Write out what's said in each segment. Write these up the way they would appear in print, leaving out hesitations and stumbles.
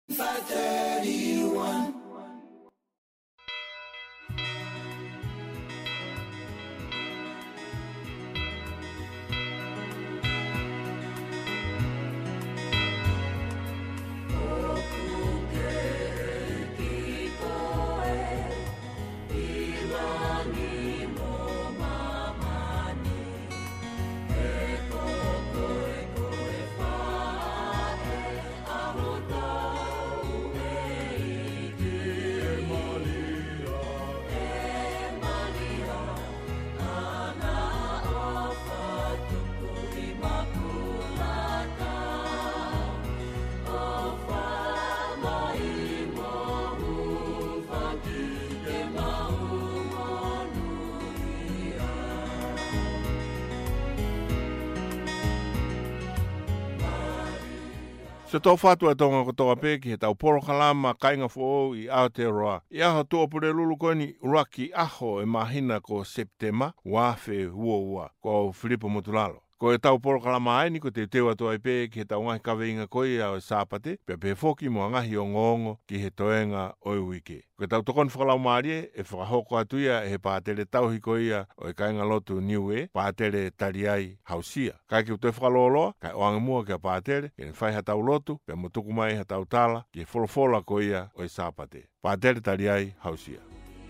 531. Se tau whatua tonga kotoa pēki he tau poro kalama kainga fō I Aotearoa. I aha tō pure lulu koni uraki aho e mahina ko Septema wāwhe ua ko Filipo Motulalo. Ko e tau poro kalama aini ko te tewa toa I pēki he tau ngahi kaweinga koi au e sāpate pe foki mo ngahi o ngongo ki he toenga o wike. Ko e tau tokon whakalau maarie e whakahoko atuia he pātere tauhi koia o e kainga lotu niue pātere tariai hausia. Kai ki utoe whakaloloa, kai oangamua kia pātere, ke whai hatau lotu, pe mutuku mai hatau tala, ki wholofola koia o e sāpate. Pātere tariai hausia.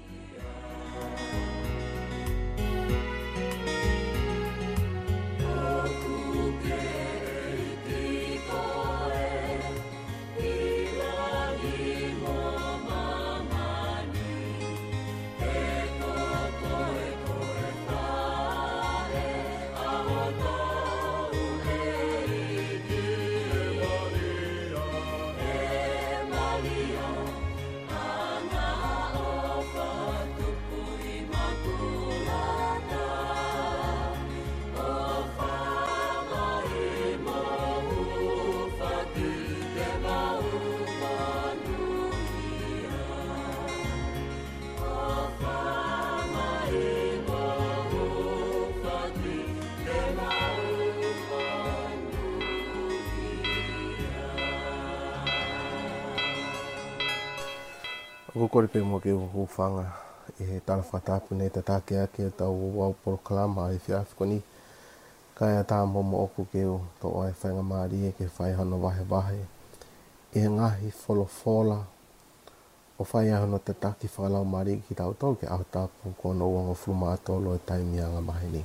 Ko kore pe mo ke hufanga e tala whatapu nei te take ake tau wau poroklama e whiawhi koni. Kai a tā mo oku ke o tō ai whainga maari e ke whai hano wahe wahe. E ngahi wholofola o whai hano te taki whakalau maari ki tau tau ke au tāpu ko no wanga frumatolo e taimianga mahe ni.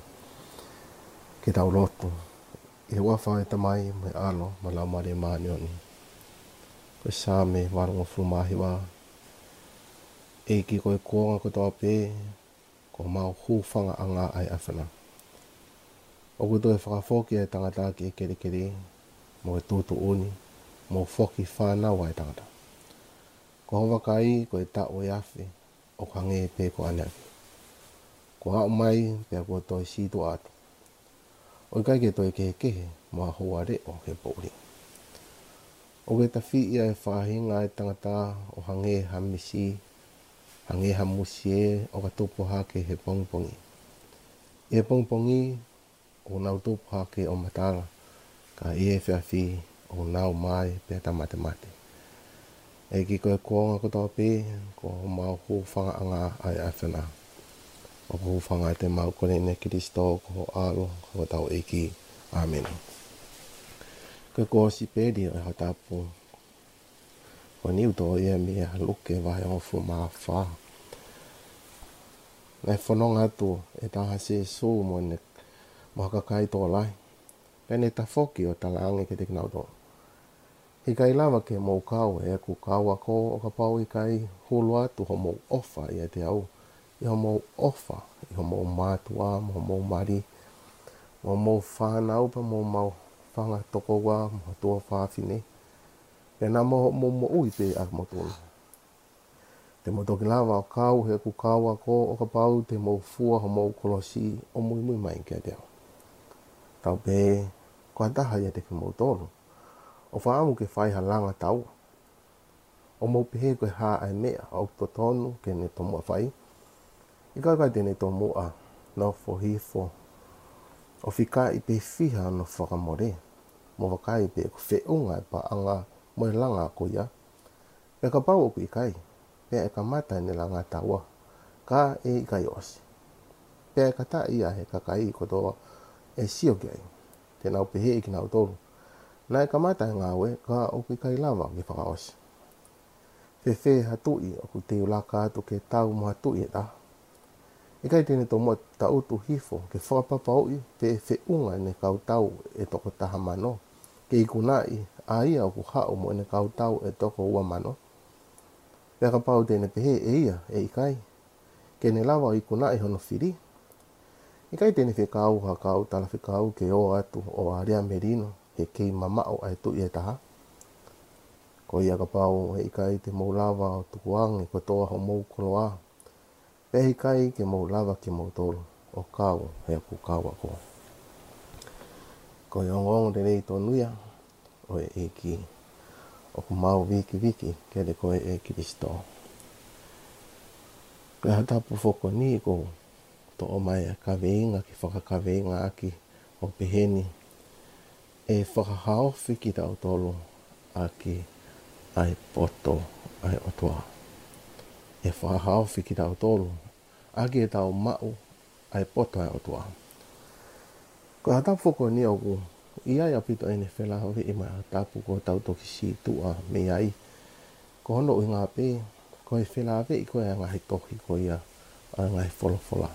Ke tau lotu. E wawha e tamai me alo ma lau maari e maani oni. Ko sā me warongo frumahi wa e ki koe kōnga ko toa pē, ko mau hūwhanga anga ai awhana. O kuto e whakawhoki e tangata ki e kere kere, mo e tūtu uni, mo whoki whānau ai tangata. Ko hawa kai ko e tāo e awhi, o kange e pē ko ane awhi. Ko hao mai pēr ko toi sītu atu. O kai ke toi kehe, mo a hoa re o ke pōri. O ke tawhi ia e whahinga e tangata o hange hamisi, hange hamusie o ka tupu hake he pongpongi. E pongpongi o nau tupu hake o matala, ka e whiawhi o nau mai pe ta mate. E ki koe kōnga ko tō pē, ko mau hūwhanga anga ai awhana. O hūwhanga te mau kone ne Kiristo ko alo ko tau e ki. Amen. Koe ko si pēdi o hatapu. Ko niu tō ia mea luke wahe ofu maa wha. Nai whanonga atu e taha se sō mo ne mahakakai tō lai. Pene ta whoki o talaange ke te kinau tō. He kai lava ke mou kau e ku kau ako o ka pau I kai hulu atu ho mou ofa I te au. I ho mou ofa, I ho mou mātua, mo mou mari, mo mou whanau pa mo mau whanga toko wā, mo tua whawhine. E nā mo ui pe a mo tōna. Te mo toki lava o kau he ku kau ako o ka pau te mo fua ho mo kolosi o mui mai kia te au. Tau pe, ko ataha ia te ki mo tōlu. O whaamu ke whai halanga tau. O mo pehe koe hā ai mea au to tonu ke ne tomua whai. I kai te ne tomua no fohifo. O whika I pe whiha no whakamore. Mo wakai pe ko whiunga pa anga mo langa ko ia. Pe ka pau oku i kai. Pe e ka mata ni la ngata ua. Ka e i kai osi. Pe ka ta ia he ka kai ko toa e sio ki ai. Te nau pehe i ki nau tolu. Na e ka mata ngā ue ka oku i kai lava ki whaka osi. Fe hatui oku te ulaka atu ke tau mo hatui e ta. I kai tēne tō mua ta utu hifo ke whakapapa oi pe fe unga ne kau tau e toko taha mano. Ke i kunai a ia oku hao mo ne kau tau e toko ua mano. Pea ka pau tēne pehe e ia e i kai. Ke ne lawa i kunai hono whiri. I kai tēne whi kau ha kau tala whi kau ke o atu o a rea merino he kei mamao ai tui e taha. Ko ia ka pau e i kai te mou lawa o tukuangi ko toa ho mou koloa. Pehi kai ke mou lava ke mou tolu o kau he aku kau ako. Ko i ongong te rei tō nuia o e ki o ku mau viki ke le koe e Kristo. Ko hatapu whoko ni ko to o mai a kaweinga ki whakakaweinga aki o peheni e whakahaofi ki tau tolu aki ai poto ai otua. E whakahaofi ki tau tolu aki e tau mau ai poto ai otua. Ko hatapu whoko ni o ku ia ia pito ene whela hawe i mai hatapu ko tau toki si tua me ai. Ko hono i ngā pē, ko e whela hawe i koe a ngahi tohi ko ia a ngahi wholofola.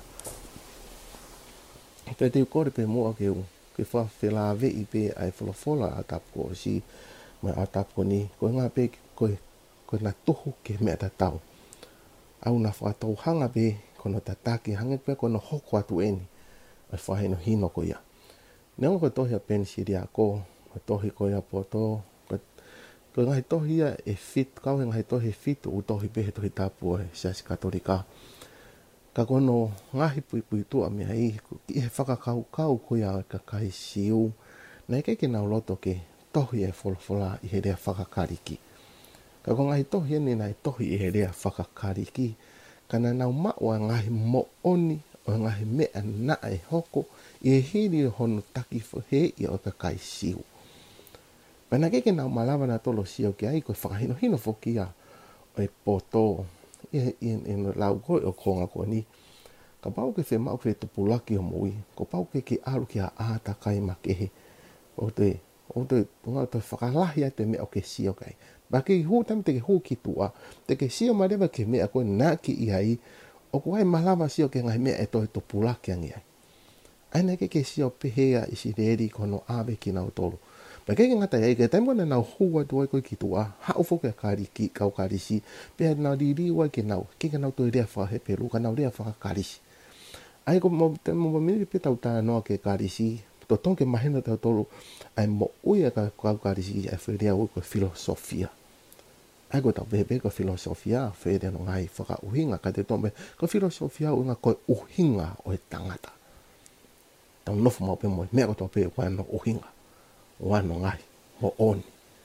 Pē te ukore pē mua ke u, ke whela hawe i pē ai wholofola a tapu ko si mai a tapu ko ni, ko ngā pē koe na tohu ke mea ta tau. Au na whakatau hanga pē, kono ta taki hanga pē kono hoko atu eni, ai whahino hino ko ia. Nea ko tohi a pensiri a ko tohi ko ia poto, ko ngahi tohi ia e fit, kau he ngahi tohi e fit, u tohi pehe tohi tapu e siasi katolika. Ka kono ngahi pui tua mea i e whakakau ko ia ka kai siu, na e keke nau loto ke tohi e wholofola i he rea whakakariki. Ka ko ngahi tohi eni na e tohi i he rea whakakariki, kana nau maua ngahi mooni o ngahi mea na e hoko, i e hiri hono taki he i o ka kai siu. Pena keke nau malawa na tolo siu ki ai koe whakahino hino whokia o e poto i no lau koe o konga koe ni. Ka pau ke whemau ke tupulaki o mui, ko pau ke aru ki a āta kai makehe. O te whakalahi ai te mea o ke siu kai. Ba ke hū tam te ke hū ki tua, te ke siu marewa ke mea koe nā ki i ai, o kuai malawa siu ke ngai mea e toi tupulaki angi ai. Aina ke sio pehea i si reeri kono awe ki nau tolu. Pa keke ngata ia ike, taimo na nau hua tuai koe ki tua, hau foke a kariki, kau karisi, pea nau ririwa ke nau, keke nau toi rea whaheperu, ka nau rea whakakarisi. Ai ko mo mamiri pe tau tā noa ke karisi, to tonke mahena tau tolu, ai mo uia ka kau karisi, ai wherea ui koe filosofia. Ai ko tau pehe ko filosofia, wherea no ngai whaka uhinga, ka te tombe, ko filosofia unga koe uhinga o e tangata. Tau nofu mau pe mo mea ko tau pe wano uhinga wano ngai mo oni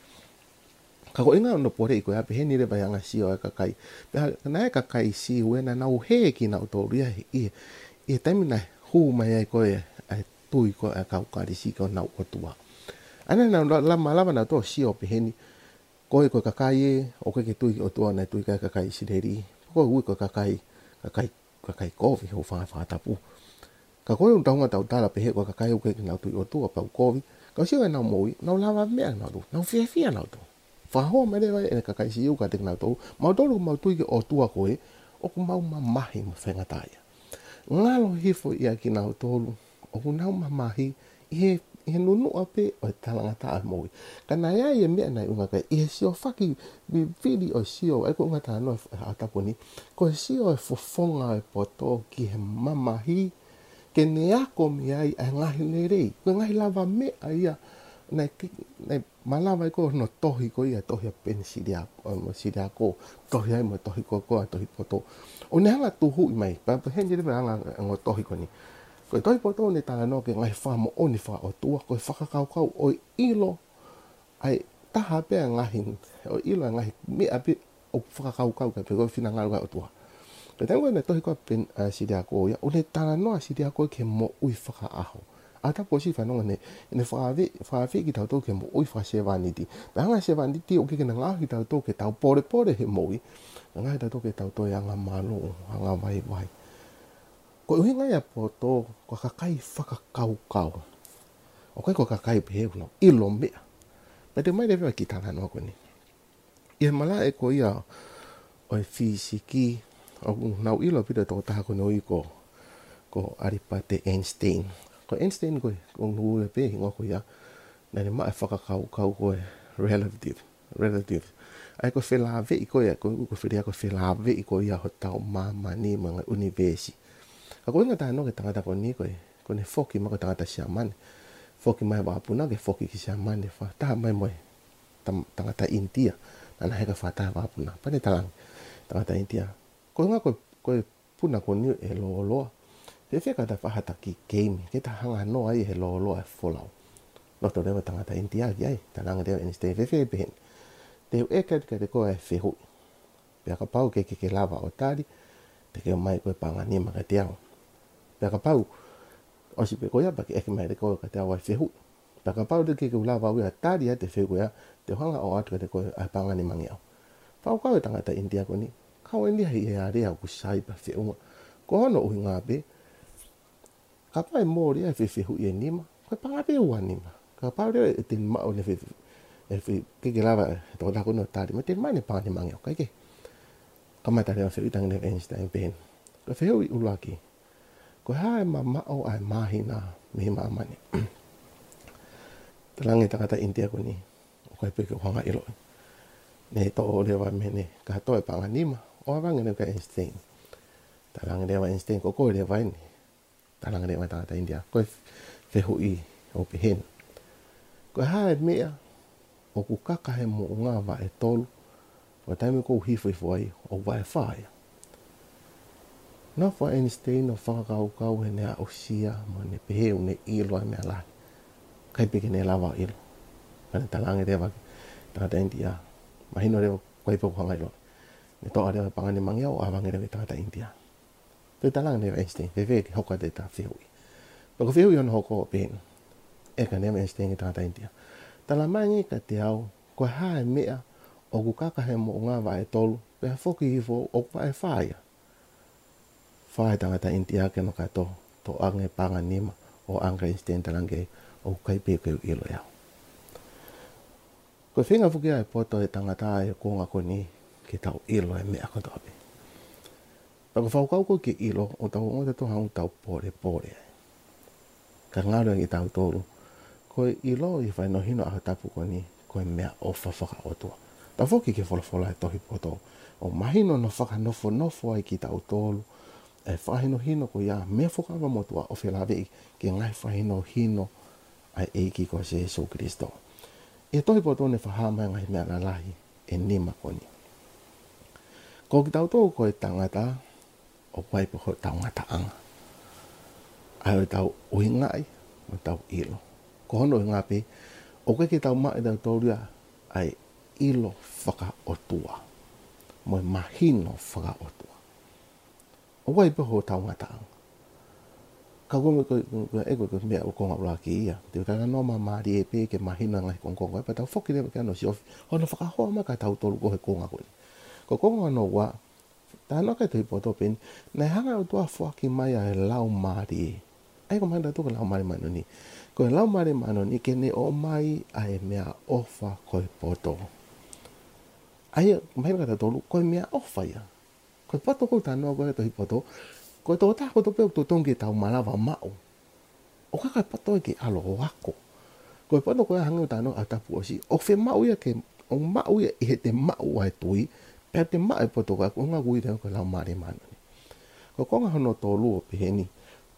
ka ko inga no pore ko ya pe heni re bayanga sio ka kai pe na ka kai si wena na u he ki na to ria i tamina hu mai ai ko ai tui ko a ka ka si ko na o tua ana na la malava na to sio pe heni ko ka kai o ke tui o tua na tui ka kai si deri ko u ko ka kai ko vi ho fa tapu. Ka koe un taunga tau tala pehe kwa kakai uke ki nau tui o tua pau kovi. Ka siwa e nau moui, nau lawa mea nau tu, nau fia nau tu. Whahoa mere vai e kakai si iu ka te nau tau. Mau tolu mau tui ki o tua koe, o ku mau mamahi mo whengataya. Ngalo hifo ia ki nau tolu, o ku nau mamahi, i he nunu ape o e talangata a moui. Ka nai ai e mea nai unga kai, i he sio whaki mi vili o sio, e ko unga tā noa ataponi, ko he sio e fofonga e poto ki he mamahi, ke ne ako mi ai a ngahi ne rei. Ko ngahi lava me a ia. Nei malawa i ko no tohi ko ia tohi a pensiria ko. Tohi ai mo tohi ko a tohi poto. O ne hanga tuhu i mai. Pa hengi rewe hanga ngo tohi ko ni. Ko tohi poto ne tala no ke ngahi whamo o ni wha o tua. Ko whakakau o ilo. Ai taha pe a ngahi. O ilo a ngahi me a pe o whakakau ka pe ko whina ngaru o tua. Pe tango ne tohi ko pen siria ko ia, o le tala noa siria ko ke mo ui whakaaho. ata posi whanonga ne whaawe ki tau tō ke mo oi whasewaniti. Pa hanga sewaniti o ke kena ngā ki tau tō ke tau pore he moi. Ngā ki tau tō ke tau tō anga malo, anga vai. Ko uhi ngai a po tō, ko kakai whakakau. O kai ko kakai pe no ilo mea. Pa te mai rewa ki tana no ko ni. Ia mala e ko ia o e fisiki, o nau ilo pita tō taha ko no i ko Aripate Einstein. Ko Einstein ko ngu e pe hingo ko ia, nane mai whakakau ko e relative. Ai ko whelāwe i ko ia, ko whiria ko whelāwe i ko ia ho tau mamani mga universi. Ka ko inga tāno ke tangata ko ni ko ne whoki ma ko tangata siamane. Whoki mai wapuna ke whoki ki siamane wha taha mai moe tangata India. Nana heka wha taha wapuna. Pane talang tangata India. Ko inga ko puna ko ni e loa. Te wheka ta whahata ki game. Ke ta hanga no ai he loa e wholau. Noto rewa tangata India ki ai. Talanga rewa Einstein whewhe behen. Te u eka te koe e whehui. Pea ka pau ke lava o tari. Te keo mai koe pangani maka te au. Pea ka pau. Osi pe koe apa ki eke mai te koe ka te au ai whehui. Pea ka pau te ke lava ui a tari a te whehui a. Te hanga o atu ka te koe ai pangani mangi au. Pau kau e tangata India ko ni. Kau e ni hei e a rea ku sai pa wheunga. Ko hono uhi ngā pe. Ka pai mōri ai whehui e nima. Koe pangape ua nima. Ka pau rea e te mao ne whehui. E ke lava e tō tako no tari. Ma te mai ne pangani mangi au. Kai ke. Kamata rea whehui tangi ne Einstein pen. Ko whehui ulaki. Ko hae ma mao ai mahina mihi maamani. Talangi tangata India ko ni. O kai peke o hanga iloi. Ne to o lewa mene. Ka toi panganima. O awangi ne ka Einstein. Talangi lewa Einstein ko koe lewa ini. Talangi lewa tangata India. Ko whehui o pehen. Ko hae mea. O ku kakahe mo ngā wa e tolu. O taime kou hifo ai o wa e whaia. Nā wha Einstein o whakakau he nea o sia mo ne peheu ne ilo ai mea lahi. Kai peke ne lawa ilo. Pane talangi rewa tangata India. Mahino rewa koe poko hanga ilo. Ne toa rewa pangani mangi au awangi rewa tangata India. Te talangi rewa Einstein. Wewe ki hoka te ta whehui. Pako whehui ono hoko o pehen. Eka newa Einstein ki tangata India. Tala mangi ka te au. Koe hae mea. O ku kakahe mo ngā wa e tolu. Pea whoki hifo o wa e whaia. Whae tangata India ke no kato to ange panganima o ange Einstein talange o kai peke ilo yao. Ko whinga whuki ai poto e tangata e konga ko ni ke tau ilo e mea ko tope. Pako whaukau ko ke ilo o tau o te tohang tau pore. Ka ngaro i tau tolu. Ko ilo i whai no hino a tapu ko ni ko e mea o whawhaka o tua. Ta whoki ke wholofola e tohi poto. O mahino no whakanofo ai ki tau tolu. E whahino hino ko ia mea whakawa motua o whelawei ke ngai whahino hino ai eiki ko se Jesu Kristo. E tohi poto ne whahama ngai mea na lahi e nima koni. Ko ki tau tō ko e tangata o waipo ko tangata anga. Ai o tau uhingai o tau ilo. Ko hono i ngape o ke tau mai tau tōria ai ilo whaka o tua. Mo mahino whaka o tua. O wai peho tau ngata. Ka gome ko ego ko mea o konga ura ki ia. Te utanga no mamari e pe ke mahina ngai kongonga. Pa tau whoki rewa ke ano si ofi. Hono whakahoa ma ka tau tolu ko he konga koe. Ko konga no wa. Tāna kai tui poto peni. Nei hanga o tua whaki mai a e lau mari e. Ai ko mahina tuka lau mari mano ni. Ko e lau mari mano ni ke ne o mai a e mea ofa koe poto. Ai mahina ka tau tolu koe mea ofa ia. Ko pato ko tano ko to hipoto ko to ta ko to pe to tongi tau malawa mau o ka pato ke alo wako ko pato ko hanga tano atapu osi o fe mau ia ke o mau ia e te mau ai tui pe te mau poto ka ko nga gui ko la mari mano ko nga hono to lu pe heni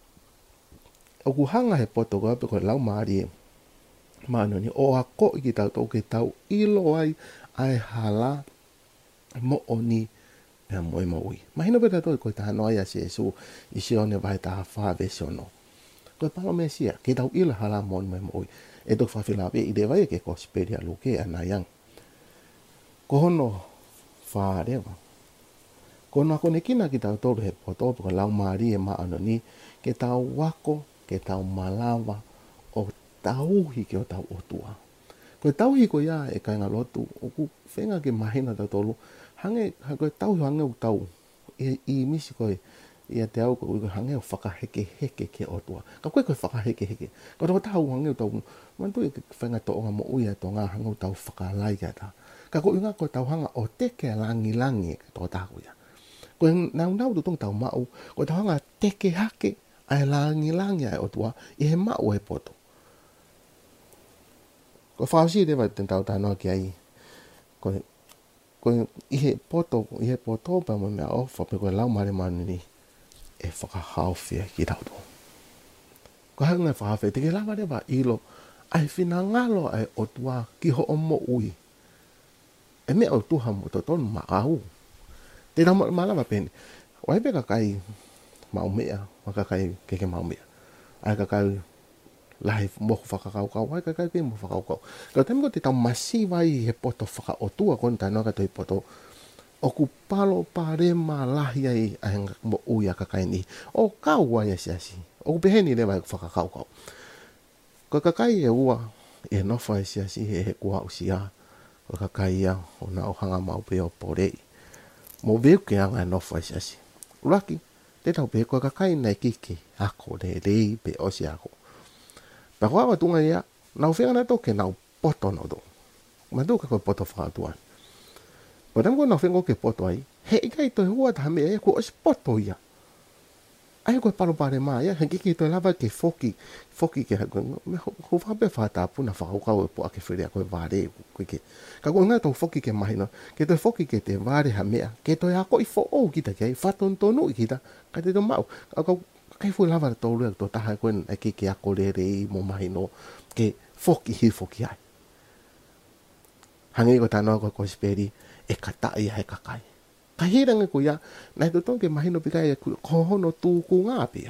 o ku hanga he poto ko pe ko la mari mano ni o ako ki tau to ke tau ilo ai hala mo oni pea moe maui. Mahina peta toi koe taha noia si Jesu i si one vai taha whawe sono. Koe palo me sia, ke tau ila hala moe maui. E tō whawhilawe i rewa e ke kosperia luke anayang. Ko hono whaarewa. Ko nako ne kina ki tau tōru he poto, ko lau maari e maano ni, ke tau wako, ke tau malawa, o tauhi ke o tau o tua. Koe tauhi ko ia e kai ngā lotu, o ku whenga ke mahina tau tolu, koe tauhi hange o tau, i misi koe, ia te au koe hange o whakaheke heke ke o tua. Ka koe whakaheke heke. Ko tau tau hange o tau, mantu e whenga to onga mo uia to ngā hange o tau whakalai kia ta. Ka koe ngā koe tau hanga o teke langi langi e to tāku ia. Koe nau tu tong tau mau, koe tau hanga teke hake, ai langi langi ai o tua, i he mau e poto. Ko whausi rewa ten tau tānoa ki ai. Ko i he poto pa mo mea ofa pe koe lau mare manu ni e whakahauwhia ki tau tō. Ko hanga whakahauwhia, te ke lau rewa ilo ai whina ngalo ai o tua ki ho omo ui. E mea o tuha mo to tonu ma au. Te rau malawa pene. Wai pe kakai mau mea, wa kakai keke mau mea. Ai kakai lahi moho whakakaukau, ai kakai pe mo whakaukau. Kau temi ko te tau masiwai he poto whakaotua kon tanoa ka toi poto. O ku palo parema lahi ai ai mo ui a kakai ni. O kau ai asi. O ku peheni rewa whakakaukau. Ko kakai e ua, e nofa asi he kua usia. Ko kakai ia, o na o hanga mau pe o porei. Mo veu ke anga e nofa asi. Uraki, te tau pe ko kakai nei kiki ako rei pe osi ako. Pa koa watunga ia, nau whenga na toke nau poto no do. Mandu ka koe poto whakatuan. Ko tamo nau whenga ke poto ai, he ikai toi hua taha mea e ko osi poto ia. Ai koe parupare maa ia, he kiki toi lava ke foki ke hako. Ko whape whatapuna whakaukau e po ake whirea koe vare koe ke. Ka koe ngai tau foki ke mahina, ke toi foki ke te vare ha mea, ke toi ako i fo ou kita kei, whatontonu i kita, ka te to mau. Kai fu lava tolu e to taha koe e ke ako rei mo mahino ke foki ai. Hangi ko tanoa ko speri e katai he kakai. Ka hiranga ko ia, nai to tonke mahino pikai e kohono tūku ngā pia.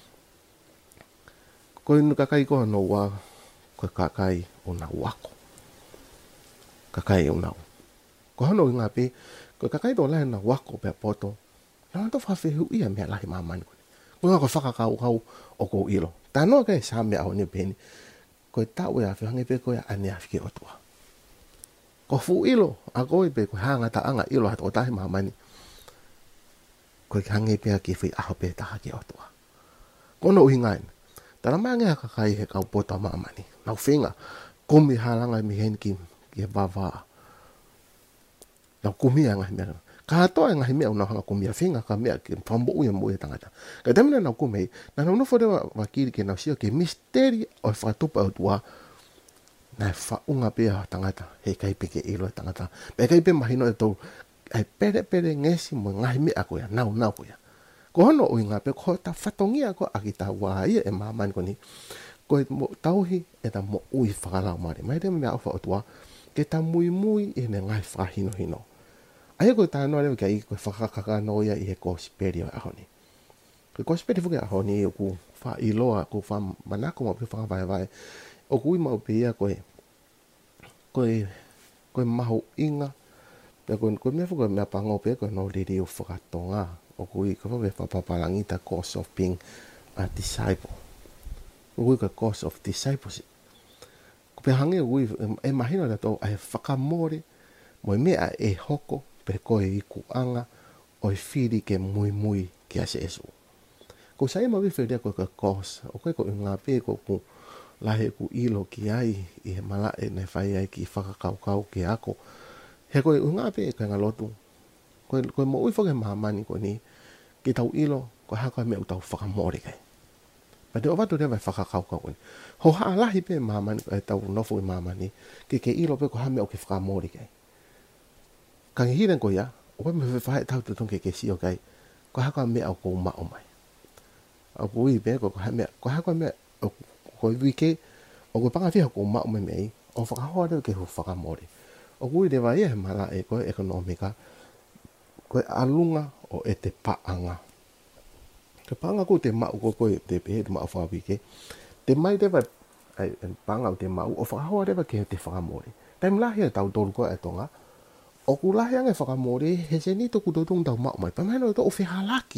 Koe nu kakai ko no wa, koe kakai o na wako. Kakai o nau. Kohono ngā pia, koe kakai to lahi na wako pe poto, na to whawhehu ia mea lahi mamani koe. Koe ngā ko whakakau o ko ilo. Tanoa kai sa mea au ni peni. Koe tau e awhi hange pe koe ane awhi o tua. Ko fu ilo, a koe pe koe hanga ta anga ilo hat o tahi mamani. Koe hange pe ki whi aho pe taha ki o tua. Kono uhi ngain. Tara maa ngea kakai he kau pota mamani. Nau whinga, kumi halanga mi hen ki e bava. Nau kumi anga mea. Ka atoa ngahi mea unau hanga kumia whinga ka mea ki whambo uia mo e tangata. Ka temina nau kumei, na nau nofo rewa wakiri ke nau sio ke misteri o whatupa o tua na whaunga pia tangata he kai peke ilo tangata. Pe kai pe mahino e tau ai pere ngesi mo ngahi mea ko ya, nau ko ya. Ko hono ui ngā pe ko ta whatongia ko aki ta waa ia e mamani ko ni. Ko mo tauhi e ta mo ui whakalau mare. Mai te mea ofa o tua ke ta mui e ne ngai whahino. Ai ko ta no le kai ko whakakaka no ia i he kosperi o ahoni. Ko kosperi fuke ahoni o ku fa iloa ku fa manako mo pe vai. O ku i mau pe ia ko mahu inga. Pe ko me fuke me pango pe ko no riri o whakatonga. O ku i ko fa papalangita course of being a disciple. O ku i ko course of discipleship. Ko pe hange o e mahina na to ai whakamore mo mea e hoko pe koe i kuanga o i whiri ke mui ki ase esu. Ko sai mawi whiria koe ka kos, o koe ko i ngā pē ko ku lahe ku ilo ki ai i he mala e nei whai ai ki whakakaukau ki ako. He koe i ngā pē koe ngā lotu. Koe mo ui whake mahamani koe ni, ki tau ilo, koe hako mea utau whakamore kai. Pa te o watu rewa whakakaukau koe ni. Ho haa lahi pē mahamani koe tau nofo i mahamani, ki ke ilo pē koe hamea o ki whakamore kai. Kangi hiren ko ia, o koe me whai tau te tonke ke sio kai, ko hako mea o kou mao mai. O kui pe ko hako mea o koe wike, o koe panga whiha kou mao mai mei, o whakahoa reo ke hu whakamore. O kui rewa ia he mala e koe ekonomika, koe alunga o e te paanga. Te paanga ko te mao koe te pehe te mao whawike, te mai rewa paanga o te mao, o whakahoa rewa ke te whakamore. Taim lahi e tau toru koe e tonga, o ku lahi ange whakamore, he se ni toku totung tau mao mai. Pamahino to o whihalaki ia.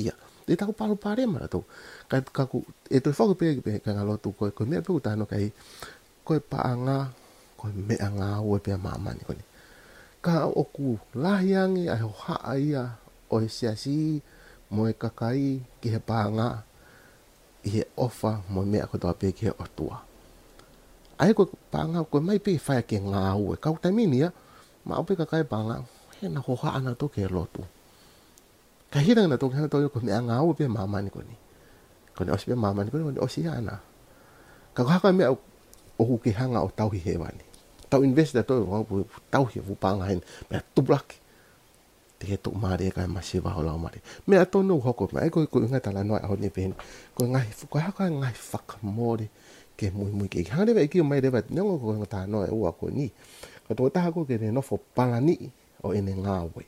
e tako palo pare ma to ka ku e to fo pe ka ngalo tu ko me pe uta no kai ko pa anga ko me anga o pe mama ni ko ni ka o ku lahiangi ai ho ha ia o sia si mo e kakai ki he pa anga i he ofa mo me ko to pe ki o tua ai ko pa anga ko mai pe fa ke nga o ka ta mini ya ma o pe kakai pa anga he na ho ha ana to ke lotu ka hira na to ka to ko me anga o pe mama ni ko ni ospe mama ni ko ni osiana ka ka me o ke hanga o tau hi he wani tau invest to o tau hi fu panga hen me tu black te he to mare ka ma se ba hola mare me to no hoko me ko ngata la no a ni pen ko ngai fu ka ngai fuck more ke muy ke hanga de ki mai de ba no ko ngata no e wa ko ni ko to ta ko ke no fo palani o ene ngawe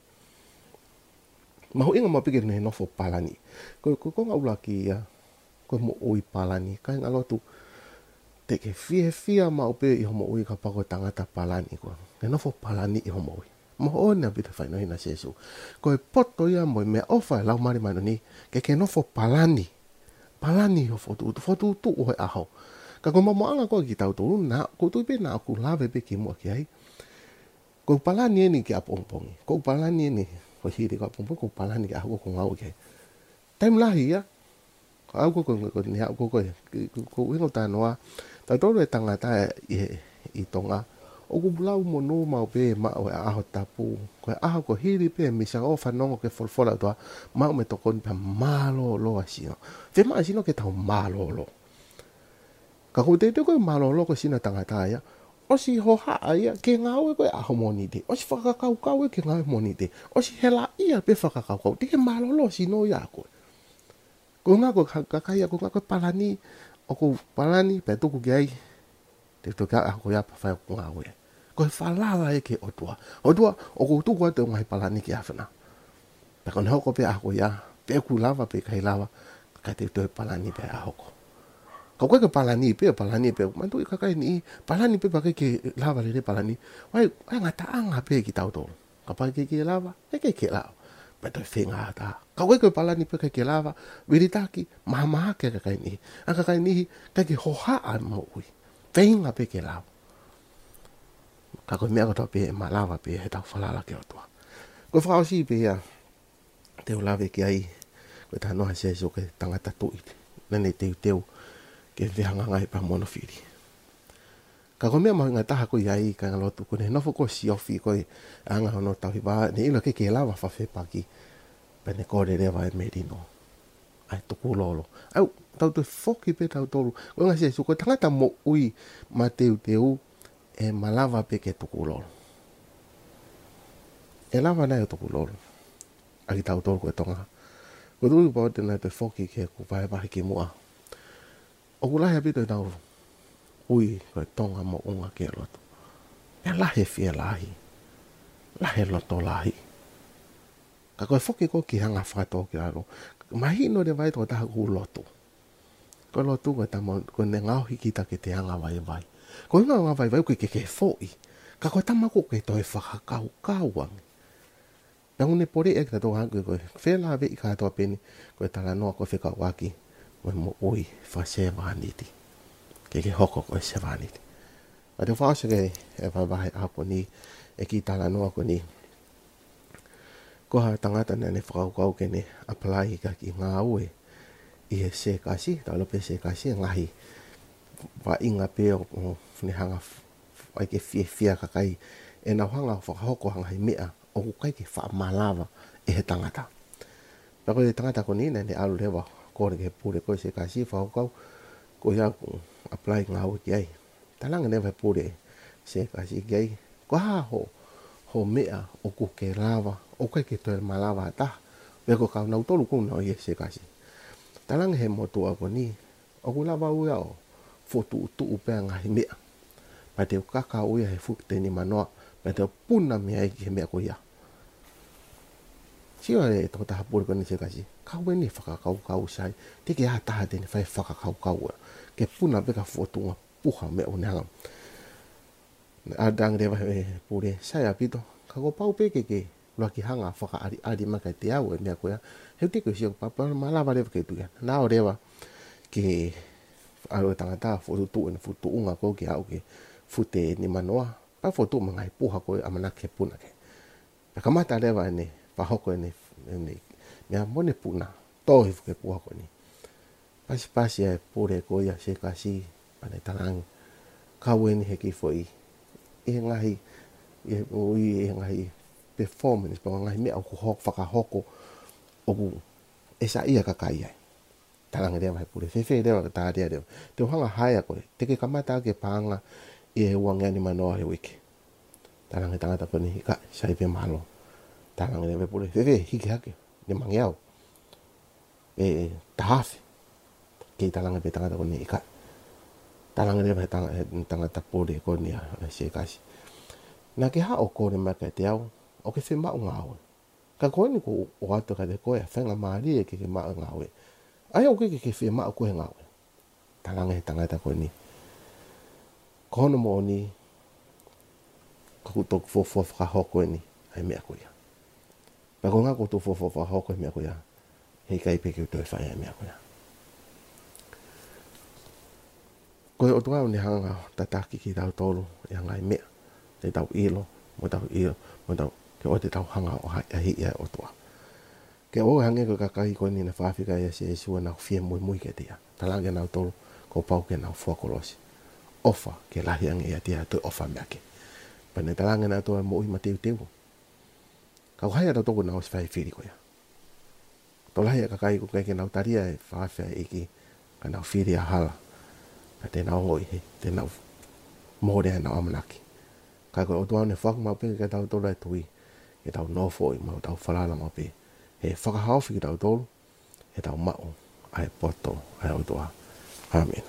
ma ho inga ma pike ne no fo palani ko ngaula ki ya ko mo oi palani ka ngalo tu te ke fia ma ope i homo ui ka pako tangata palani ko ne no fo palani i homo ui mo ona bita fai no hina sesu ko e poto ia mo me ofa lau mari mano ni ke no fo palani ho fo tu o aho ka ko mo anga ko ki tau tu na ko tu pe na ku lave pe ki mo ki ai ko palani ni ki apongpongi ko palani ni ko hiri ka apongpongi ko palani ki aho ko ngau ke time lahi ya ko ni ko wingo ta noa ta toro e tangata i tonga o ku blau mo no ma pe ma o aho tapu ko aho ko hiri pe mi sa o fanongo ke folfola to ma me to kon pa malo lo asino fe ma asino ke ta malo lo ka ko te ko malo lo ko sina tangata ya o si ho ha ia ke ngau ko aho moni de o si faka kau ke ngau moni de o si hela ia pe faka kau te ke malo lo sino ya ko nga ko kakaya ko palani o ko palani pe to ku gai te to ka ko ya pa fa ko ngawe ko falala e ke o tua o ko tu ko te ngai palani ki afana pe ko no ko pe a ko ya pe ku lava pe kai lava ka te to palani pe a ko ko palani pe man tu kakai ni palani pe pa ke lava le palani wai ngata anga pe ki tau to ka pa ke lava ke lava beto finga ta ka we ko palani pe ke lava viritaki mama ke ka ni aka ka ni ka ke hoha an mo ui finga pe ke lava ka ko me ko pe malava pe ta falala ke otua ko fa si pe ya te o lave ke ai ko ta no se so ke tanga ta tu nene te ke vehanga ngai pa mono firi ka ko me ma ngata ko ai ka ngalo tu ko ne no fo ko si ofi ko anga no ta ba ni lo ke lava fa fe pa ki pe ne ko re vai merino ai to ko lolo au tau te foki pe tau tolu ko nga se su ko tangata mo ui ma teu e malava pe ke to ko lolo e lava na to ko lolo ai tau tolu ko tonga ko tu po te na te foki ke ko vai ba ki mo o ko la ha pe tau ui ko tonga mo unga ke loto e lahi fia lahi loto lahi ka koe foki ko ki hanga whakato ki aro mahi no de vai to taha ku loto ko loto ko tamo ko ne ngau hiki ta ke te hanga vai ko ngau vai ko ke foi ka koe tamako ke to e whakakau kauang na une pore e ka to hanga ko whela ve i ka to peni ko tala noa ko whika waki mo ui whase vaniti ke hoko ko se vaniti a te whaase ke e whawahi apo ni e ki tala noa ko ni ko ha tangata nene whakaukau ke ne apply ka ki ngā ue i he se kasi talo pe se kasi ngahi wa inga pe o ne hanga ai ke fia kakai e na hanga whakahoko hanga hi mea o kai ke whamalava e he tangata pako e tangata ko ni nene alu lewa kore ke pure ko se kasi whakaukau ko ia apply ngā ue ki ai talanga newa pure se kasi ki ai ko ha ho mea o ku ke lava o kai ke to malava ta ve ko ka na tolu ko no ye se kasi talang he mo tu ko ni o ku lava u ya o fotu tu pe nga hi mea pa te ka ka u ya he fu te ni mano pa te puna me ai ke me ko ya si o e to ta por ko ni se kasi ka we ni fa ka sai te ke ha ta de ni fa ka ke puna be ka fotu nga puha me o nga adang de pure saya pito ka ko pau pe ke loa ki hanga whaka ari maka te au e mea koea. Heu te koe siok papa malawa rewa kei tuia. Nā o rewa ke aro tangata whutu e whutu unga ko ki au ke fute ni manoa. Pa whutu mangai puha koe amana ke puna ke. E kamata rewa e ne whahoko e ne mea mone puna. Tohi fuke puha koe ni. Pasi e pore koe ia se kasi pane talangi. Kawe ni heki foi. E ngahi e ngahi performance pa ngahi mea o whakahoko o ku esa ia kakai ai. Talangi rewa he pure. Fefe rewa ka tārea rewa. Te uhanga haia koe. Teke kamata ke pāanga e uangea ni manoa he wiki. Talangi tangata koe ni hika saipe malo. Talangi rewa pure. Fefe hiki hake. Ni mangiao. E tahafi. Kei talangi pe tangata koe ni hika. Talangi rewa he tangata pure koe ni se kasi. Nā ke hao kore maka te au. O ke whi mau ngāwe. Ka koe ni ko o ato ka te koe a whenga maari e ke mau ngāwe. Ai o ke whi mau koe ngāwe. Talangi he tangata koe ni. Kono mo ni. Kaku tōku fōfō whakahoko e ni. Ai mea koe ia. Pa ko ngā ko tō fōfō whakahoko e mea koe ia. Hei kai peke utoi whai e mea koe ia. Koe o tuau ni hanga tataki ki tau tolu. E ngai mea. Te tau ilo. Mo tau ilo. Mo tau. Ke o te tau hanga o hai ahi ia o tua. Ke o hange ko kakai koe ni na whawhika ia se e sua nau fie mui ke tia. Talangi nau tolu. Ko pau ke nau whakolosi. Ofa ke lahi ange ia tia tui ofa mea ke. Pane talangi nau toa mo ima teu teu. Kau hai ata toku nau si whai whiri koe ia. Tō lahi a kakai ko kai ke nau taria e whawhia iki. Ka nau whiri a hala. Ka te nau ngoi he. Te nau mōrea nau amanaki. Kai koe o tuau ne whakumau pe ke tau tolu e tui. Ke tau nofo i mau tau whalala mau pe. He whakahauwhi ki tau tolu. He tau mau. Ai poto. Ai o tua. Amen.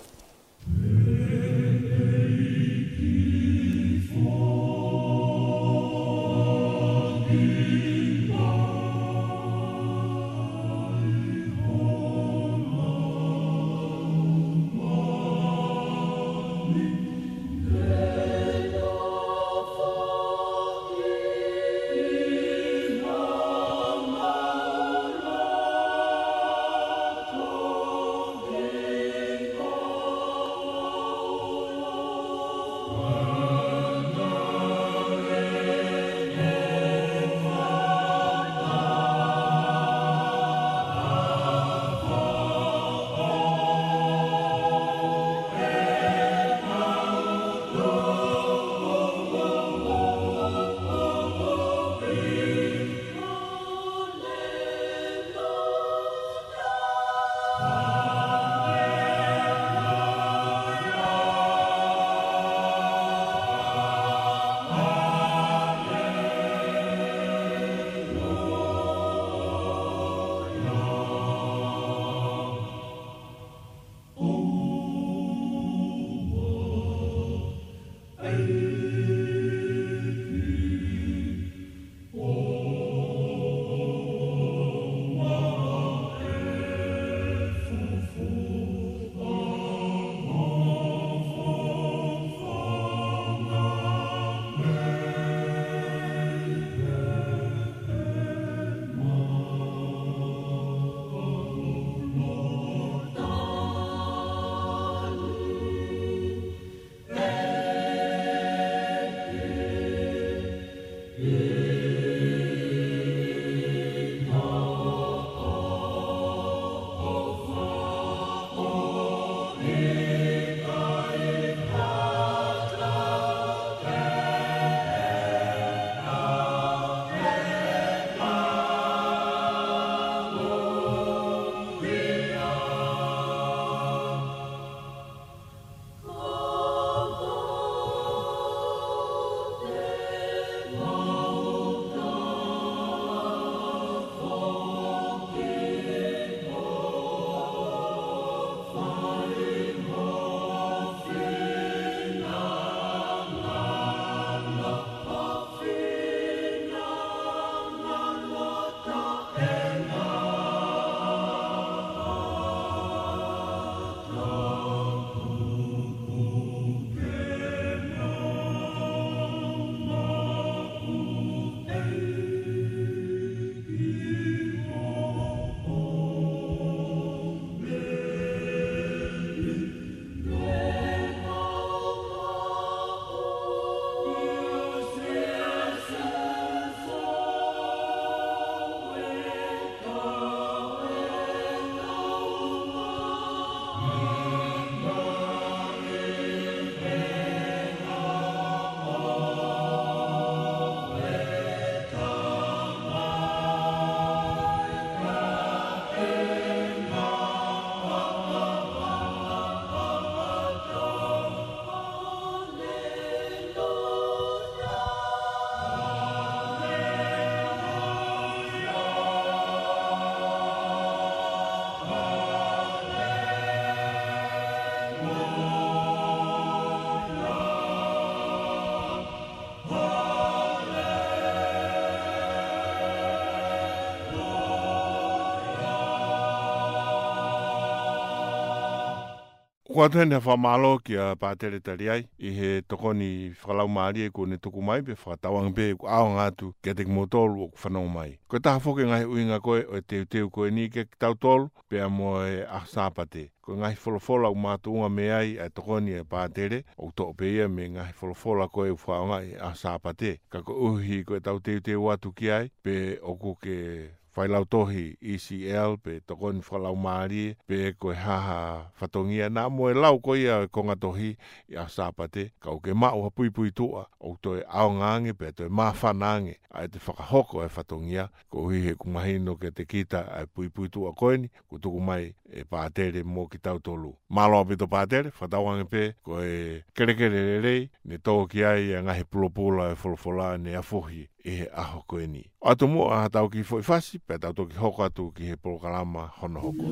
Kua tēnei whamalo ki a pātere tari ai, I he tokoni whakalau maari e ko ne tuku mai pe whakatawang pe ko ao ngātu kia te kimotoru o ku whanau mai. Ko taha whoke ngai uinga koe o te teu koe ni ke tau tolu pe a mo e a sāpate. Ko ngai wholofola u mātuunga me ai a tokoni e pātere o to pe ia me ngai wholofola koe u whaonga i a sāpate. Ka ko uhi koe tau teu atu ki ai pe o ku ke whailau tohi ECL pe tokoni whalau maari pe koe haha whatongia nā moe lau ko ia konga tohi I a sāpate ka o ke mao ha pui tua o toi ao ngange pe toi maa whanange a te whakahoko e whatongia ko hui he kumahino ke te kita a pui tua koeni ko tuku mai e pātere mō ki tau tolu. Māloa pito pātere, whatawange pe ko e kere rei ne tō ki ai a ngahi pulopula e wholofola ne afohi I he aho koeni. Atu mua a tau ki fwoi whasi, pe tau toki hoko atu ki he polokalama hono hoko.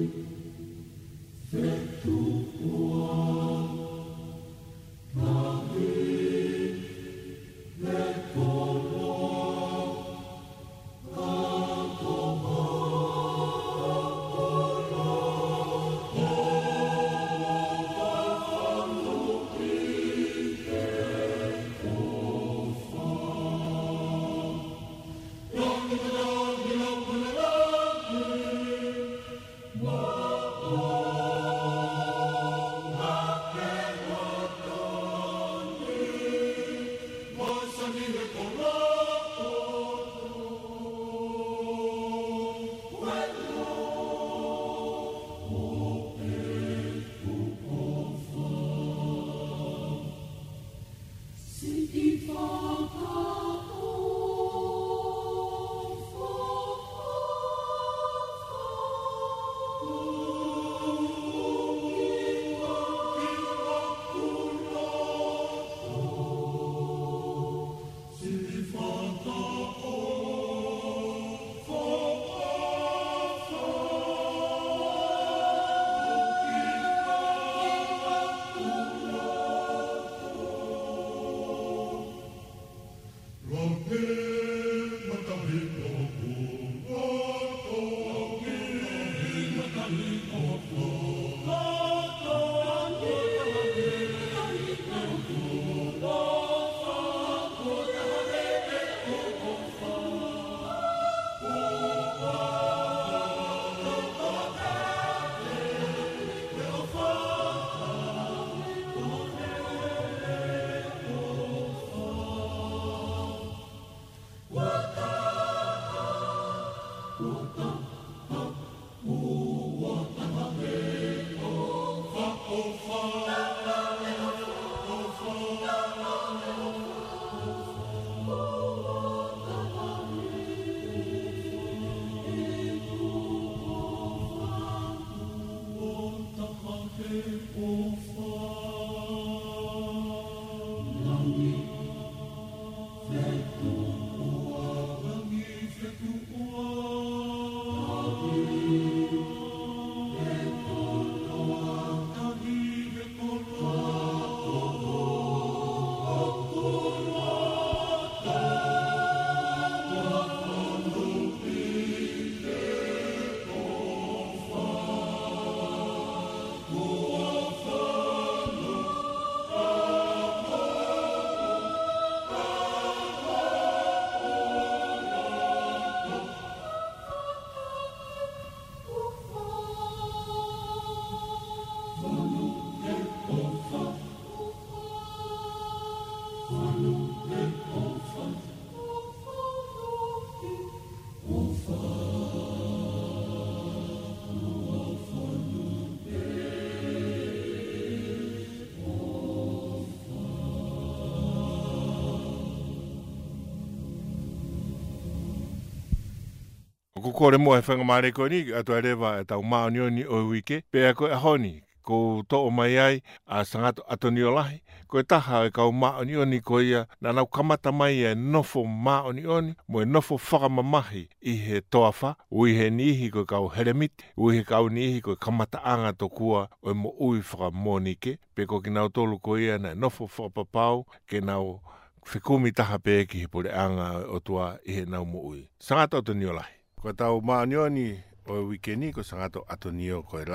Ko kore mo e whanga maare koe ni, ato e rewa e tau maonioni o wike, pēa koe ahoni, ko to o mai ai, a sangato atoni o lahi, ko e taha e kau maonioni ko ia, na nau kamata mai e nofo maonioni, mo e nofo whakamamahi I he toawha, ui he nihi ko kau heremiti, ui he kau nihi ko kamata anga to kua o mo ui whakamonike, pe ko ki nau tolu ko ia na nofo whakapapau, ke nau whikumi taha pē ki he pore anga o tua I he nau mo ui. Sangato atoni o lahi. Ko tau maonioni o wikeni ko sangato atoni o koe lahi.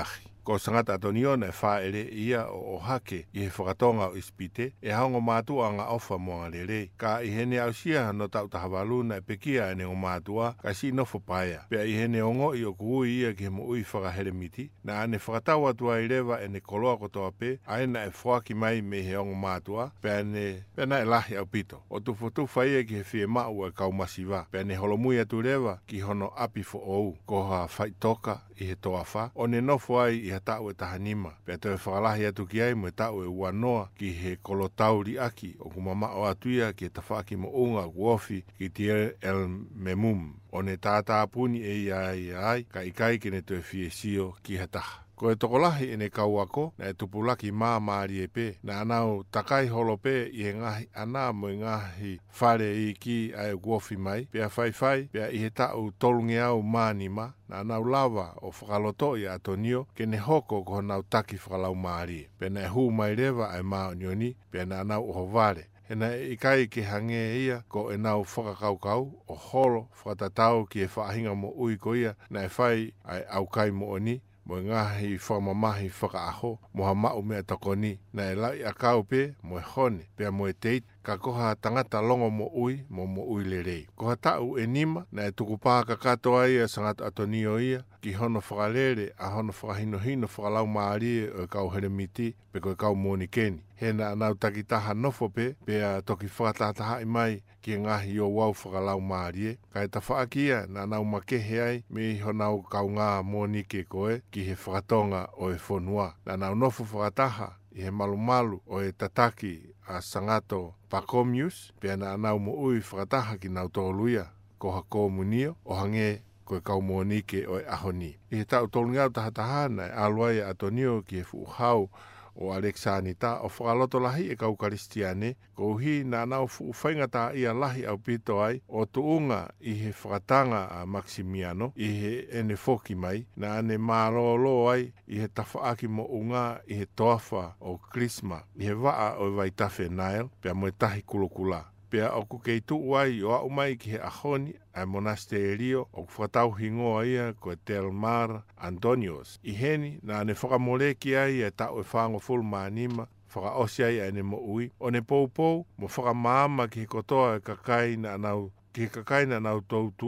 ko sangata Antonio na whaere ia o hake i he whakatonga o ispite e haongo mātua ngā ofa moa lere. Ka i hene au sia no tau tahawalu na pekia ene o mātua ka si nofo paia. Pea i hene ongo i o kuhui ia ki he mo ui whakahere miti na ane whakatawa tua i rewa ene koloa kotoa pe aena e whaki mai me he ongo mātua pea na e lahi au pito. O tufutu whaia ki he whie mau e kau masiwa. Pea ne holomui atu rewa ki hono api fo ou ko ha whaitoka i he toa wha. O ne nofo ai i ha tau e tahanima. Pea te whakalahi atu ki ai mo e tau e uanoa ki he kolotauri aki o kumama o atuia ki he tawhaki mo unga guofi ki Deir el Memum. O ne tātā puni e ai ka ikai ki ne tue whie sio ki ha taha. Ko e tokolahi e ne kauako na e tupulaki maari e pe na anau takai holo pe i he ngahi ana mo i ngahi whare i ki ai guofi mai pea whai pea i he tau tolungi au manima na anau lava o whakaloto i Antonio ke ne hoko ko nau taki whakalau maari pea na e hu mai rewa ai mao nioni pea na anau oho vare. Hena i kai ke hange ia ko e nau whakakaukau o holo whakatatau ki e whaahinga mo ui ko ia na e whai ai au kai mo oni mo ngahi whamamahi whakaaho mo ha mau mea takoni na e lai a kaupe mo e hone pea mo e teit ka koha tangata longo mo ui le rei. Koha tau e nima na e tukupaa ka katoa ia sangata Antonio ia ki hono whakalere a hono whakahinohino whakalau maari o kau heremiti pe koe kau monikeni. Hena anau takitaha nofo pe pea toki whakatataha i mai ki ngahi o wau whakalau maari ka e ta whaakia na anau makehe ai me honau kau ngā monike koe ki he whakatonga o e whonua. Na anau nofo whakataha i he malu o e tataki a sangato Pacomius, pea na anau mo ui whakataha ki nau tōluia ko ha komunio o hange koe kau monike o e ahoni. I he tau tōlungau tahatahana e aluai Antonio ki he fuhau o Alexanita o whakaloto lahi e kau karistiane ko hi na anau fuwhaingata ia lahi au pito ai o tuunga i he whakatanga a Maximiano i he ene foki mai na ane marolo ai i he tawhaaki mo unga i he toafa o Krisma i he waa o Waitafe Nile pea mo e tahi kulokula. Pea o kukei tuu ai o au mai ki he ahoni ai monasterio o whakatau hingoa ia ko e Del Mar Antonios. I heni na ane whakamoleki ai e tau e whango full manima whakaosi ai ane mo ui. O ne poupou mo whakamaama ki he kotoa e kakai na anau ki kakaina nau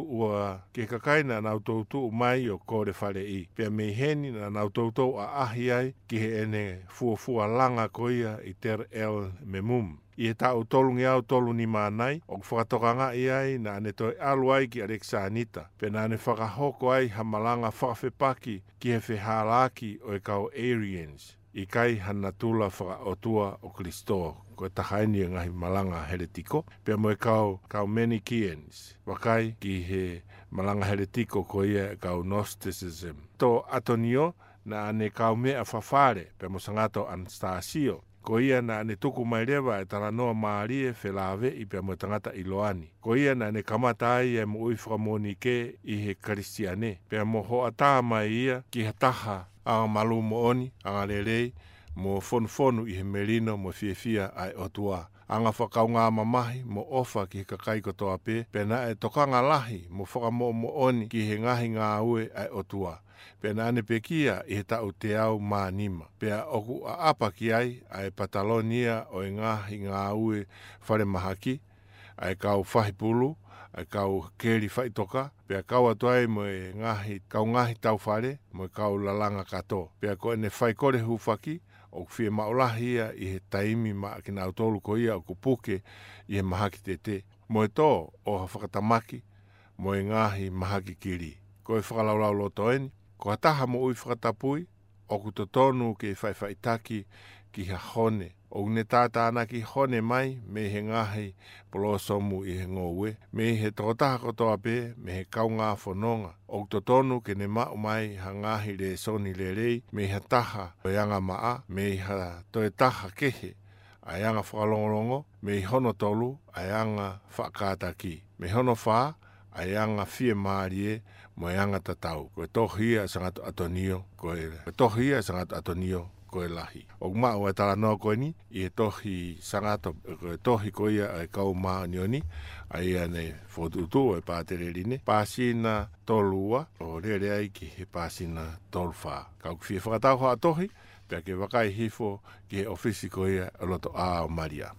tautu mai o kore whare i. Pea mei heni na nau tautu a ahi ai ki he ene fuafua langa koia i Deir el Memum. I he tau tolungi au tolu ni mānai, o whakatokanga i ai na ane toi alu ai ki Alexanita. Pe na ane whakahoko ai hamalanga whakawhepaki ki he whehalaki o e kau Arians. I kai hana tula whakaotua o Kristoa. Ko e tahaini e ngahi malanga heretiko. Pea mo e kau Manichaeans. Wakai ki he malanga heretiko ko ia e kau Gnosticism. To Antonio na ane kau mea whawhare. Pea mo sangato Anastasio. Ko ia na ane tuku mai rewa e taranoa maarie whelawe i pia mo tangata i loani. Ko ia na ane kamata ai e mo ui whakamonike i he karistiane. Pia mo hoa tā mai ia ki he taha anga malu mo oni, anga lerei, mo fonu i he merino mo fiefia ai otua. Anga whakau ngā mamahi mo ofa ki he kakai kotoa pe, pena e tokanga lahi mo whakamo mo oni ki he ngahi ngā ue ai otua. Pena ane pekia i he tau te au mānima. Pea oku a apa ki ai ai Patalonia o e ngahi ngā ue whare mahaki, ai kau whahipulu, ai kau keri whaitoka, pea kau atuai mo e ngahi tau whare, mo e kau lalanga kato. Pea ko ene whaikore hufaki, o whie maolahi ia i he taimi maa ki nau tolu ko ia o kupuke i he mahaki tete. Mo e tō o ha whakatamaki, mo e ngahi mahaki kiri. Ko e whakalaulau lotoeni, ko hataha mo ui whakatapui, o ku totonu ke whaiwhaitaki ki ha hone. O ne tātāna ki hone mai me he ngahi polosomu i he ngoue. Me he tokotaha kotoa pe me he kau ngā whanonga. O totonu ke ne mau mai ha ngahi le soni le rei me he taha o yanga maa. Me ha toe taha kehe a yanga whakalongolongo. Me hono tolu a yanga whakātaki. Me hono wha a yanga fie maarie mo yanga tatau. Koe tohia sangat Antonio. Koe tohia sangat Antonio. koe lahi. O mao e tala noa koe ni, i e tohi sangato, e tohi koe ia e kau maa nioni, a ia ne fotutu e pātere rine, pāsina tolua, o rere ai ki he pāsina tolwha. Kau ki whakatau hoa tohi, pia ke wakai hifo ki he ofisi koe ia o loto a o Maria.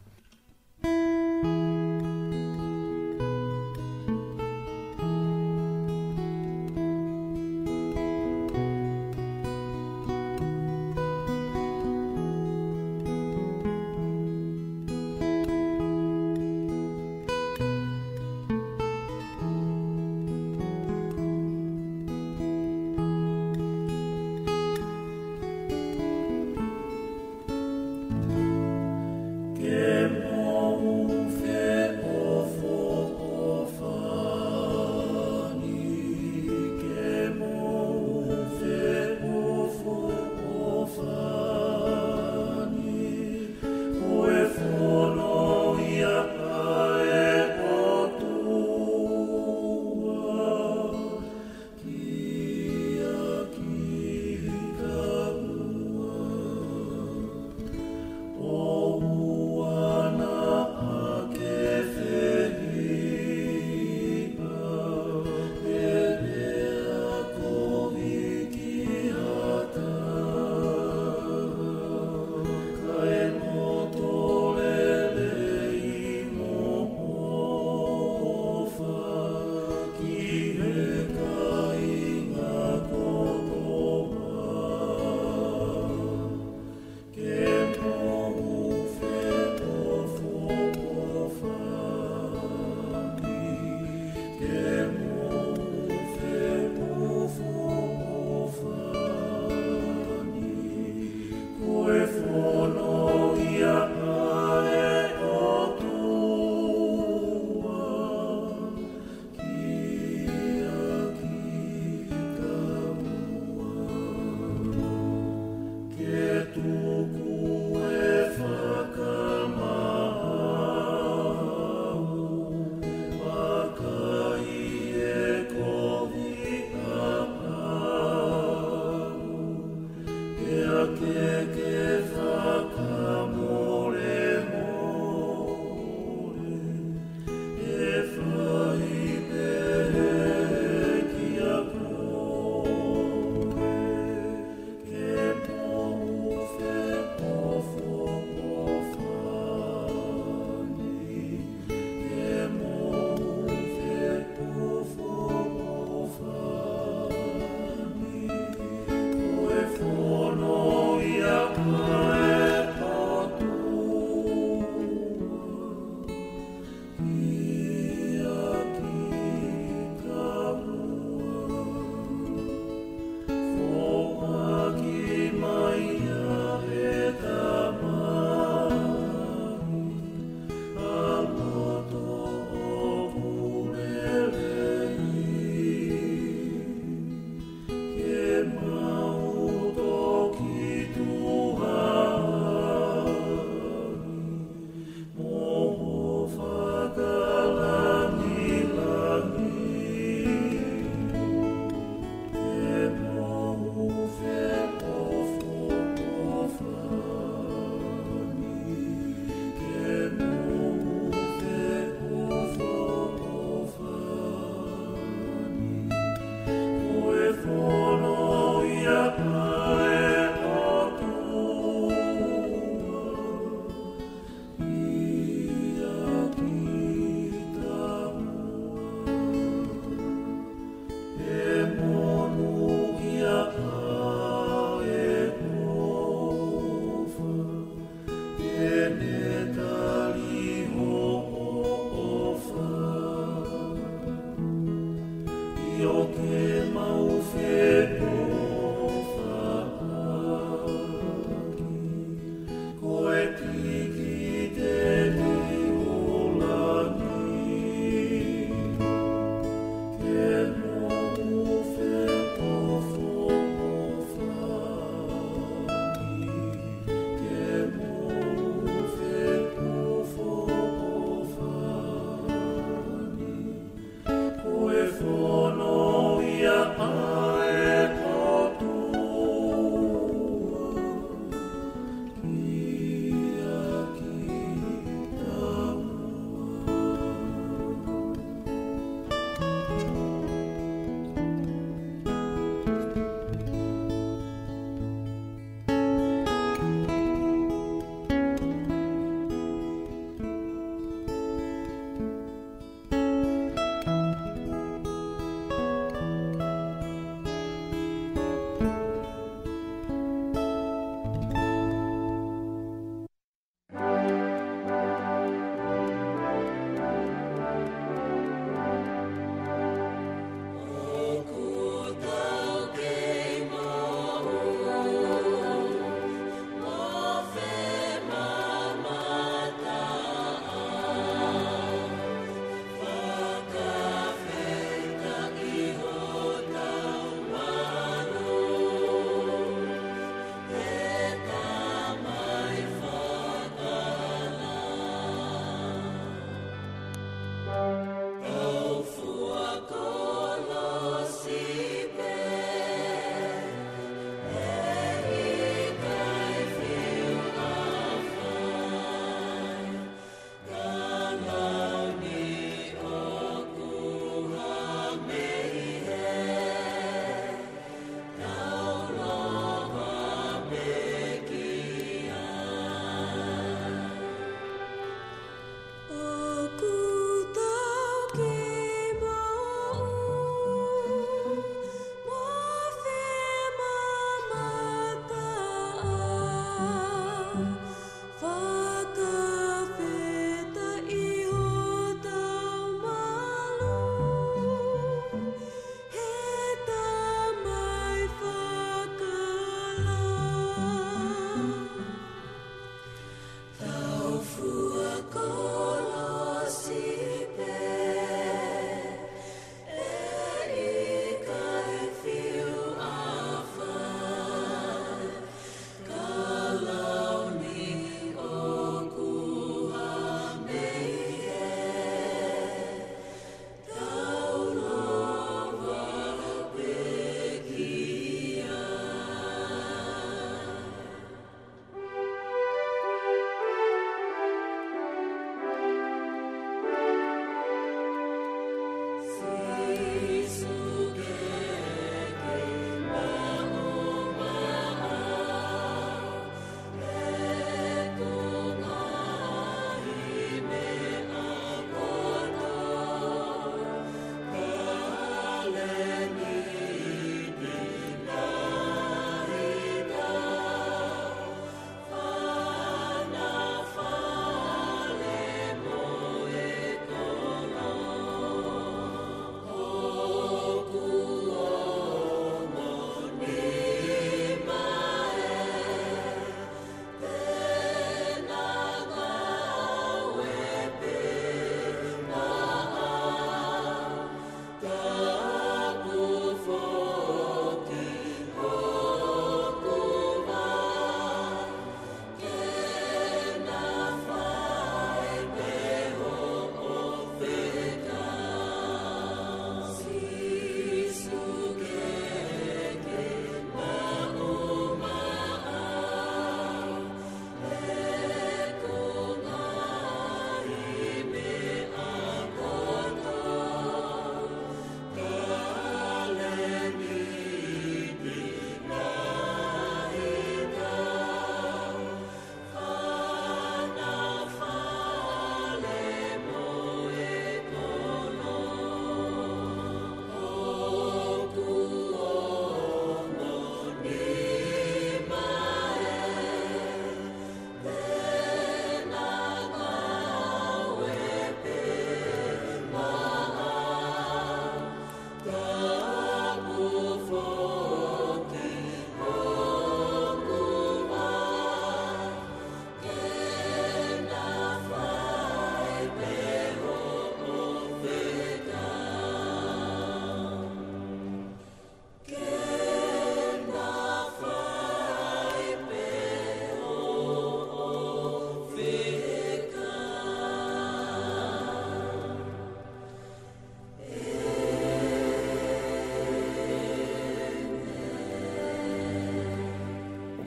Fono ia ae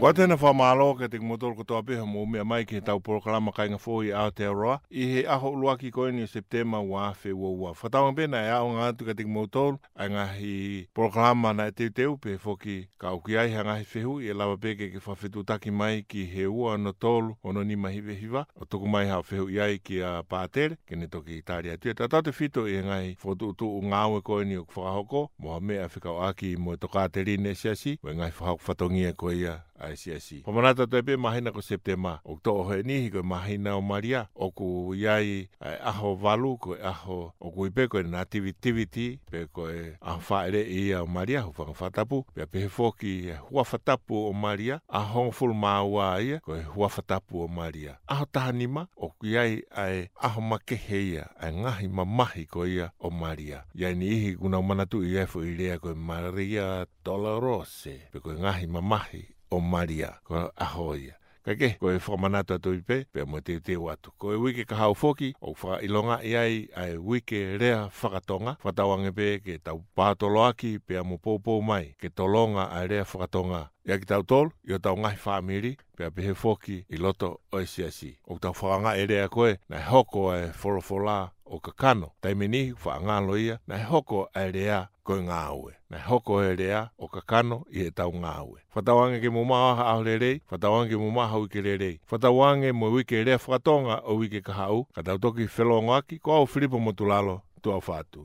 Wa tēnā whamalo ke te motor ko toa peha mo mea mai ke tau porokalama kai ngā fōi Aotearoa. I he aho uluaki koe ni o Septema wa whe ua. Whatawang pēna e ao ngā atu ka te motor ai ngahi porokalama na e teu pe whoki ka uki ai ha ngahi whehu i e lawa peke ke whawhetu taki mai ki he ua no tolu ono ni mahiwe hiwa. O tuku mai ha whehu i ai ki a pātere ke ne toki i tāri atu. Tā tau te whito i ngahi whotu utu u ngāwe koe ni o whakahoko. Moha mea whikau aki mo e toka te rine siasi. We ngahi whatongia koe ia. ICC. Pamanata tepe mahina ko Septema. O to o he nihi ko mahina o Maria. O ku iai aho valu ko aho o ku ipe ko e nativity pe ko e aho whaere ia o Maria ho whangawhatapu. Pe pehe whoki hua whatapu o Maria. Aho fulu maua ia ko e hua whatapu o Maria. Aho tahanima o ku iai ai aho makehe ia ai ngahi mamahi ko ia o Maria. Iai ni ihi kuna manatu i efo i rea ko e Maria Dolorosa. Pe ko e ngahi mamahi o Maria, ko ahoia. Kake, ko e whamanata tu ipe, pe mo te watu. Ko e wike ka hau foki, o whailonga iai ai wike rea whakatonga, whatawange pe ke tau pātoloaki pe mo pōpō mai, ke tolonga ai rea whakatonga. Ia ki tau tolu, i o tau ngahi whamiri, pe a pehe foki i loto o siasi. O tau whanga e rea koe, na hoko e whorofola o kakano. Taimeni, whaangalo ia, na hoko e rea koe ngāue. Na hoko e rea o kakano i e tau ngāue. Whatawange ke mo maha aho rerei, whatawange mo maha wike rerei. Whatawange mo wike rea whakatonga o wike kahau, ka tau toki whelongo aki, ko au Filipo Motulalo, tu au whātu.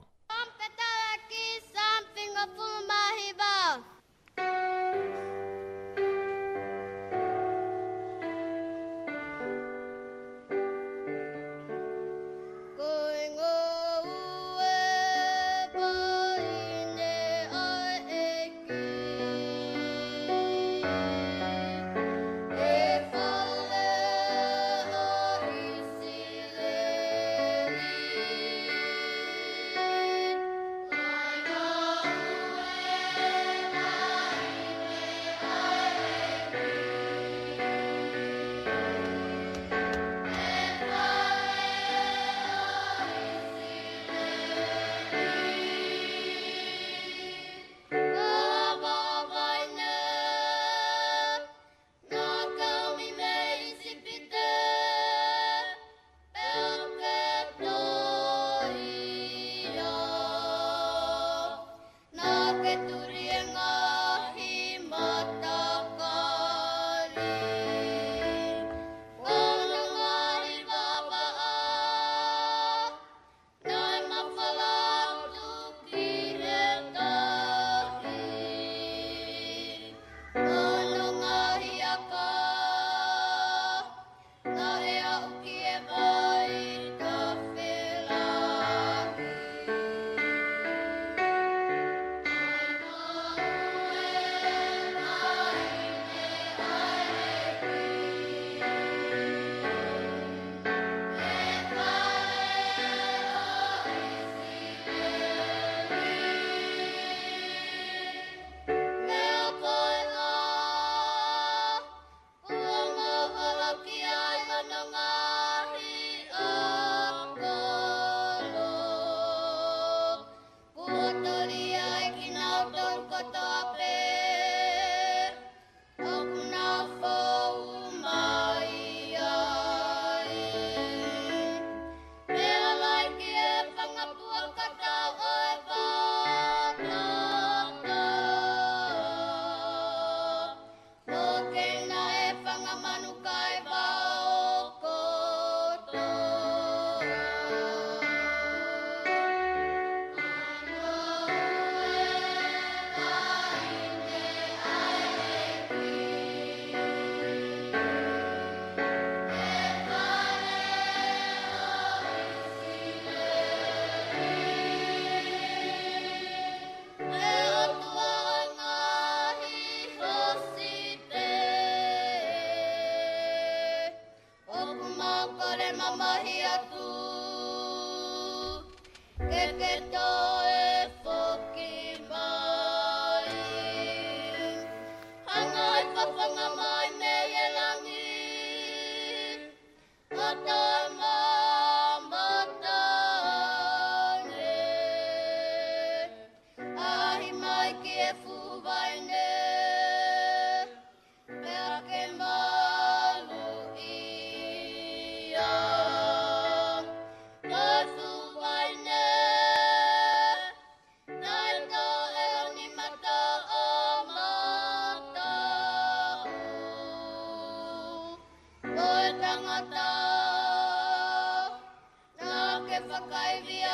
whakaewi